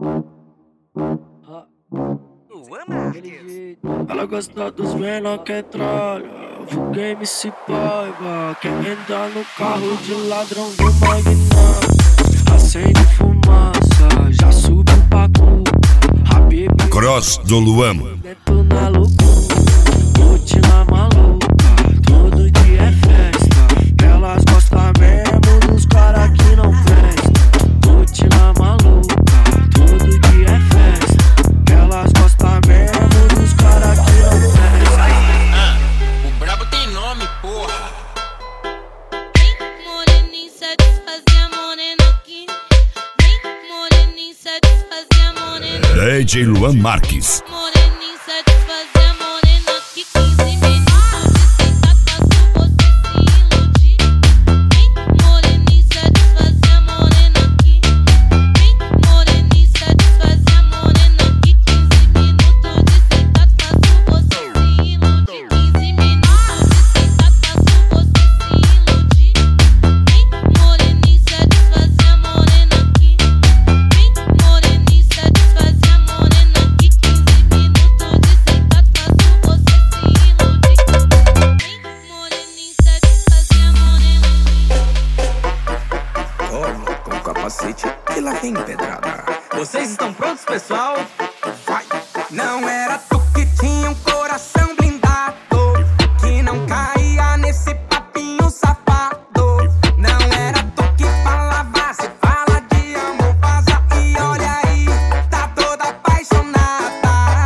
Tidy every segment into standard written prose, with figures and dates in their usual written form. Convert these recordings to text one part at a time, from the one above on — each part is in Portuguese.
Ela gosta dos menor que tralha. Vulguei MC Paiva. Quer entrar no carro de ladrão do magnata. Acende fumaça, já subiu pra cuca. Habib Cross do Luan. dentro na loucura. Rotina maluca, todo dia é festa. Elas gostam mesmo dos caras que não prestam. Rotina maluca, todo dia é festa. Elas gostam mesmo dos caras que não prestam. O brabo tem nome, porra. Vem, moreninho, satisfazer a morena aqui. Vem, moreninho, satisfazer a morena. DJ Luan Marques. Moreninho, satisfazer a morena aqui. 15 minutos de sentar, faço você se iludir. Vem, moreninho, satisfazer a morena aqui. Vem, moreninho, satisfazer a morena aqui. 15 minutos de sentar, faço você se iludir. 15 minutos de sentar, faço você se iludir. Vem, moreninho, satisfazer a morena aqui. Vem, moreninho, satisfazer a morena aqui. 15 minutos de sentar, faço você se iludir. Vem, moreninho, satisfazer a morena aqui. Toma com capacete e lá vem pedrada. Vocês estão prontos, pessoal? Vai! Não era tu que tinha um coração blindado, que não caía nesse papinho safado. Não era tu que falava, se fala de amor, vaza e olha aí, tá toda apaixonada.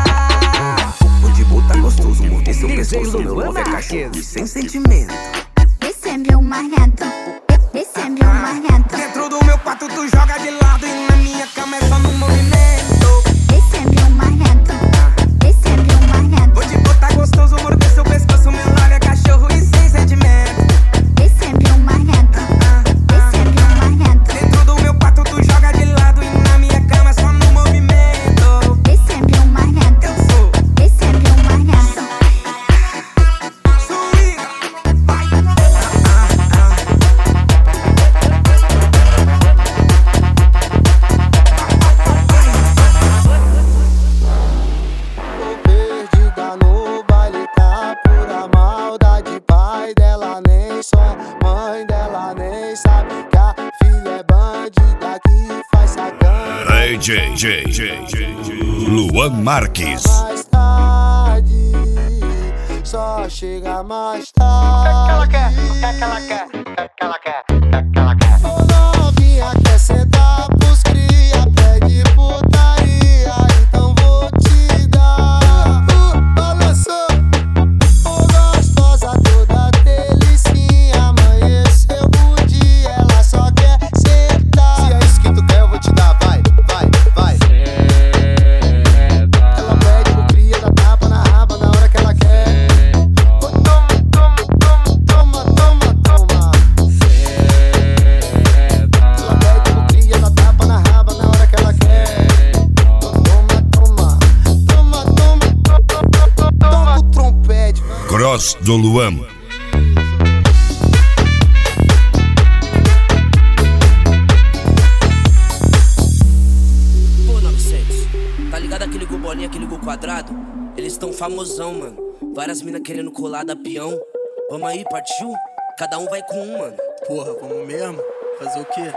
O de boa tá gostoso, mordei seu pescoço, meu love é cachorro e sem sentimento. Esse é meu marido. Esse é meu marido. Dentro do meu quarto tu joga de lado e na minha cama é só no movimento. Esse é meu marido. Esse é meu marido. Vou te botar gostoso, morder seu pescoço, meu love é cachorro e sem sentimento. Esse é meu marido. Esse é meu marido. Dentro do meu quarto tu joga de lado e na minha cama é só no movimento. Esse é meu marido. Eu sou Esse é meu marido. Suíra, vai. Perdida no baile, tá pura maldade. Pai dela nem só, mãe dela nem sabe que a filha é bandida que faz sacana. DJ Luan Marques. Mais tarde, só chega mais tarde. O que ela quer? O que ela quer? O que ela quer? O que ela quer? Ô novinha quer sentar pros cria, pede putaria, então vou te dar. Balançou, ô gostosa toda delicinha, amanheceu o dia, ela só quer sentar. Se é isso que tu quer, eu vou te dar, vai, vai, vai. Ela pede pro cria, dá tapa na raba na hora que ela quer. Toma, toma, toma, toma, toma, toma. Ela pede pro cria, dá tapa na raba na hora que ela quer. Toma, toma, toma, toma, toma o trompete. Cross do Luan. Pô, 900, tá ligado aquele gol bolinha, aquele gol quadrado? Eles tão famosão, mano. Várias minas querendo colar da peão. Vamos aí, partiu? Cada um vai com um, mano. Porra, vamos mesmo? Fazer o quê?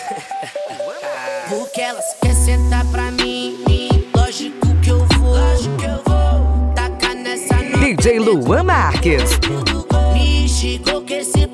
Porque elas quer sentar pra mim, lógico que eu vou. Tacar nessa nota. DJ Luan Marques. Me chegou que esse